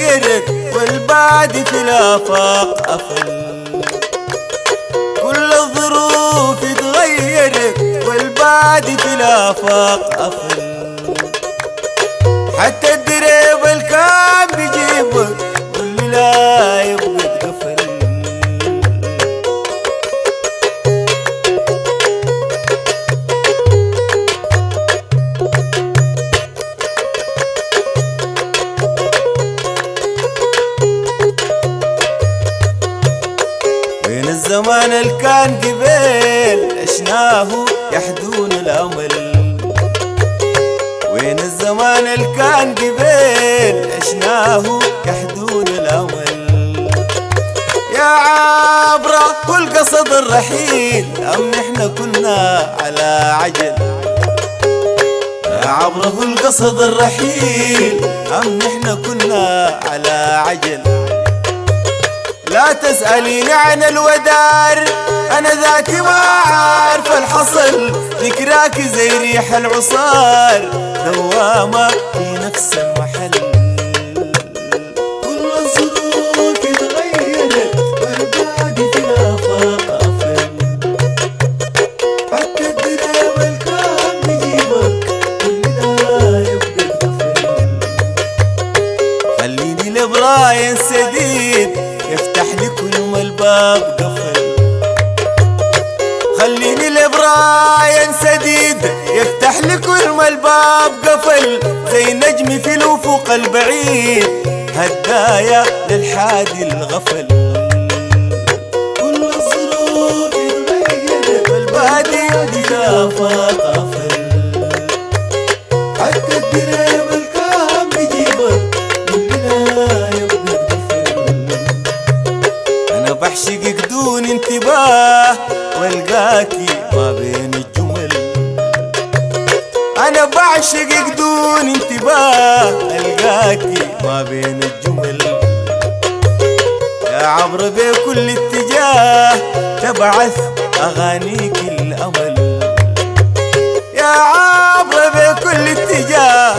تغيرت والبعد في الآفاق قفل. كل الظروف اتغيرت والبعد في الآفاق قفل. حتى الدريب الكان بيجيبك واللي لا يبقى اتقفل. وين الزمان اللي كان قبل عشناه يحدون الأمل. وين الزمان اللي كان قبل عشناه يحدون الأمل. يا عبرة كل قصد الرحيل أم نحن كنا على عجل. يا عبرة كل قصد الرحيل أم نحن كنا على عجل. لا تسأليني عن الودار أنا ذاتي ما عارف الحصل. ذكراك زي ريح العصار دوامة في نفس المحل. كل الظروف اتغيرت والبعد في الآفاق قفل. حتى الدرب الكان بيجيبك واللي لا يبقى اتقفل. خليني لبراين سديد يفتح لي كل ما الباب قفل. خليني لبراين سديد يفتح لي كل ما الباب قفل. زي نجمي في الأفق البعيد هدايا للحادي الغفل. كل الظروف اتغيرت والبادي في الآفاق قفل. حتى الدرب الكان بيجيبك واللي لا يبقى اتقفل. أنا بعشقك دون انتباه والقاكي ما بين الجمل. أنا بعشقك دون انتباه القاكي ما بين الجمل. يا عبر بكل اتجاه تبعث أغانيك الأمل. يا عبر بكل اتجاه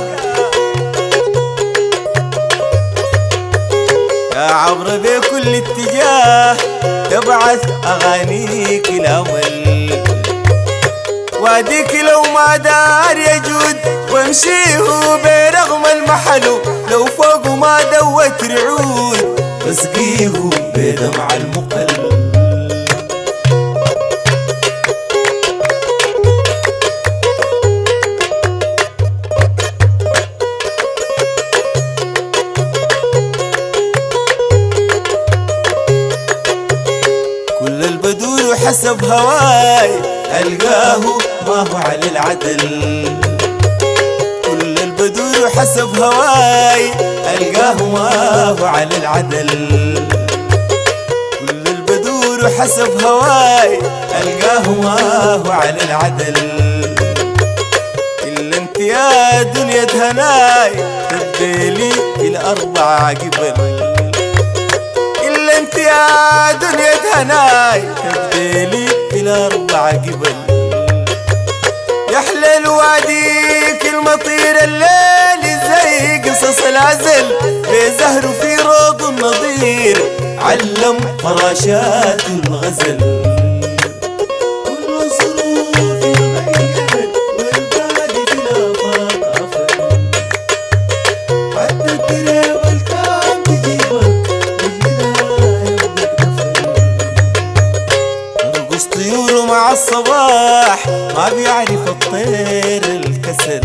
يا عبر بكل اتجاه تبعث أغانيك الأمل. واديك لو ما دار يجود وامشيه برغم المحل. لو فوق ما دوت رعود بسقيه بدمع المقل. كل البدور حسب هواي ألقاه ما هو على العدل. كل البدور حسب هواي ألقاه ما هو على العدل. كل البدور حسب هواي ألقاه ما هو على العدل. إلا انت يا دنيا هناي تبديلي الأربعة قبل. إلا انت يا دنيا هناي تبديلي الأربعة قبل. يحلى الواديك المطير الليل زي قصص العزل. بزهر في روض النظير علم فراشات الغزل. كل الظروف اتغيرت والبعد في الآفاق قفل. حتى الدرب الكان بيجيبك واللي لا يبقى اتقفل. ترقص طيور مع الصباح ما بيعرف الطير الكسل.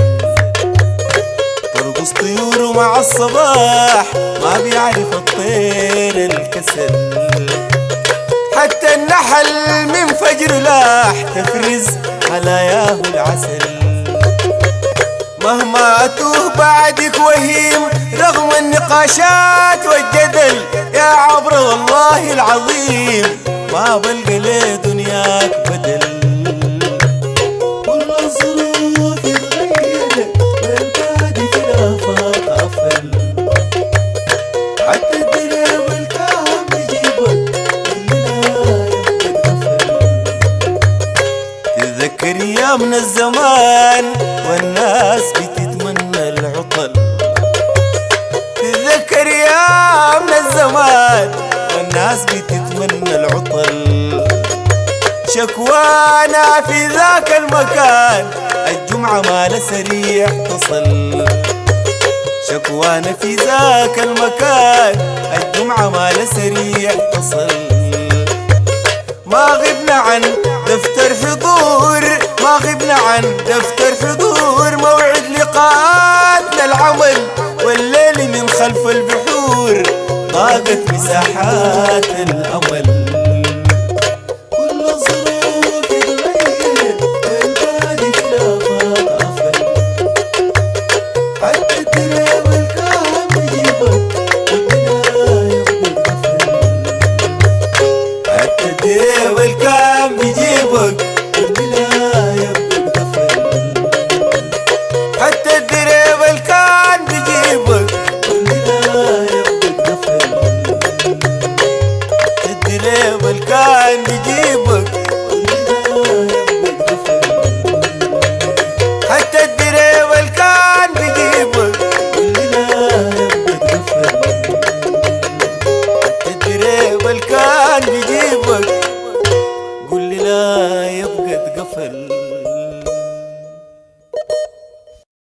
ترقص طيور مع الصباح ما بيعرف الطير الكسل. حتى النحل من فجر لاح تفرز خلاياه العسل. مهما أتوه بعدك وهيم رغم النقاشات والجدل. يا عبر والله العظيم ما بلقى لي دنياك بدل. كل الظروف اتغيرت والبعد في الآفاق قفل. حتى الدرب الكان بيجيبك واللي لا يبقى اتقفل. تتذكر أيام الزمان والناس بتتمنى العطل. تتذكر ايامنا الزمان والناس بتتمنى العطل. شكوانا في ذاك المكان الجمعة مال سريع تصل. شكوانا في ذاك المكان الجمعة مال سريع تصل. ما غبنا عن دفتر حضور، ما غبنا عن دفتر حضور، موعد لقاءاتنا العمل والليل من خلف البحور. ضاقت مساحات الأمل.